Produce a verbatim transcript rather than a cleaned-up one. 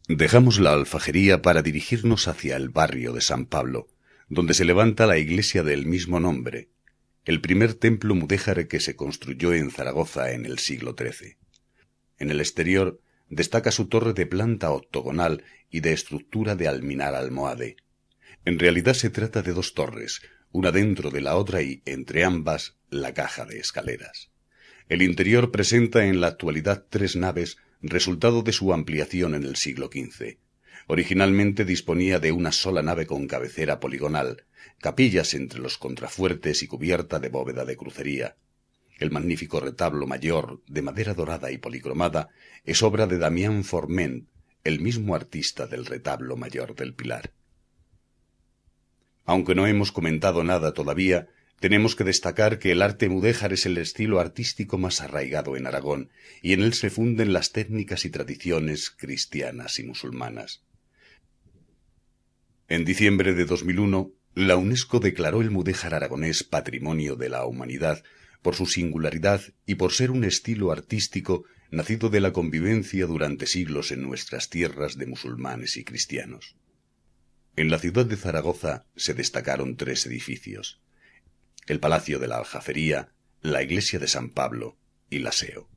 Dejamos la alfajería para dirigirnos hacia el barrio de San Pablo, donde se levanta la iglesia del mismo nombre, el primer templo mudéjar que se construyó en Zaragoza en el siglo trece. En el exterior destaca su torre de planta octogonal y de estructura de alminar almohade. En realidad se trata de dos torres, una dentro de la otra y, entre ambas, la caja de escaleras. El interior presenta en la actualidad tres naves, resultado de su ampliación en el siglo quince. Originalmente disponía de una sola nave con cabecera poligonal, capillas entre los contrafuertes y cubierta de bóveda de crucería. El magnífico retablo mayor, de madera dorada y policromada, es obra de Damián Forment, el mismo artista del retablo mayor del Pilar. Aunque no hemos comentado nada todavía, tenemos que destacar que el arte mudéjar es el estilo artístico más arraigado en Aragón, y en él se funden las técnicas y tradiciones cristianas y musulmanas. En diciembre de dos mil uno, la UNESCO declaró el mudéjar aragonés Patrimonio de la Humanidad por su singularidad y por ser un estilo artístico nacido de la convivencia durante siglos en nuestras tierras de musulmanes y cristianos. En la ciudad de Zaragoza se destacaron tres edificios: el Palacio de la Aljafería, la Iglesia de San Pablo y la S E O.